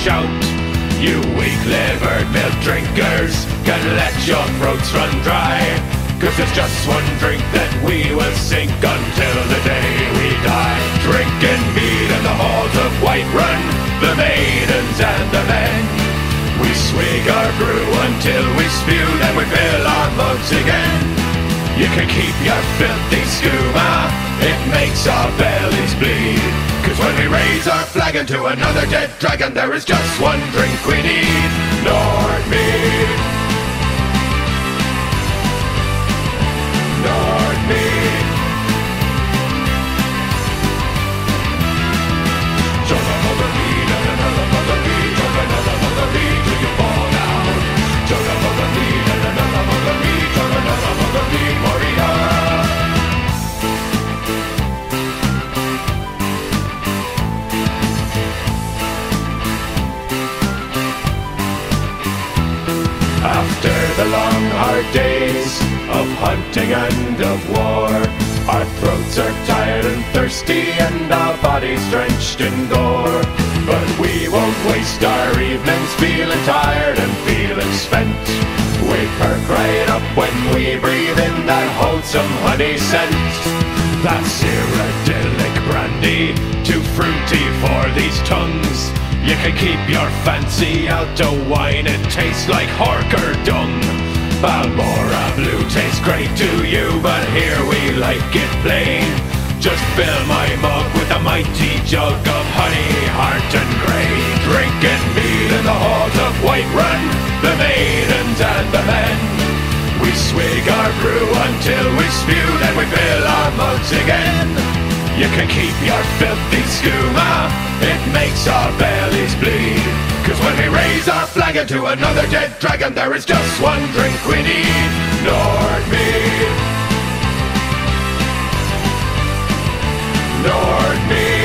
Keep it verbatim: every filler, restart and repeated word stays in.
shout. You weak-livered milk drinkers can let your throats run dry, 'cause there's just one drink that we will sink until the day we die. Drinking mead in the halls of Whiterun, the maidens and the men. We swig our brew until we spew, then we fill our mugs again. You can keep your filthy skooma, it makes our bellies bleed. 'Cause when we raise our flag into another dead dragon, there is just one drink we need: Nordmead. Nordmead. Chug another mead and another mug of mead, chug another mug of mead till you fall down. Chug a mug of mead and another mug of mead, chug another mug of mead, Moria. After the long hard days of hunting and of war, our throats are tired and thirsty and our bodies drenched in gore. But we won't waste our evenings feeling tired and feeling spent. We perk right up when we breathe in that wholesome honey scent. That's Cyrodiilic brandy, too fruity for these tongues. You can keep your fancy out to wine, it tastes like Horker dung. Balmora Blue tastes great to you, but here we like it plain. Just fill my mug with a mighty jug of honey, heart and grey. Drinking mead in the halls of Whiterun, the maidens and the men. We swig our brew until we spew, then we fill our mugs again. You can keep your filthy skooma, it makes our bellies bleed. 'Cause when we raise our flag into another dead dragon, there is just one drink we need: Nordmead. Nordmead.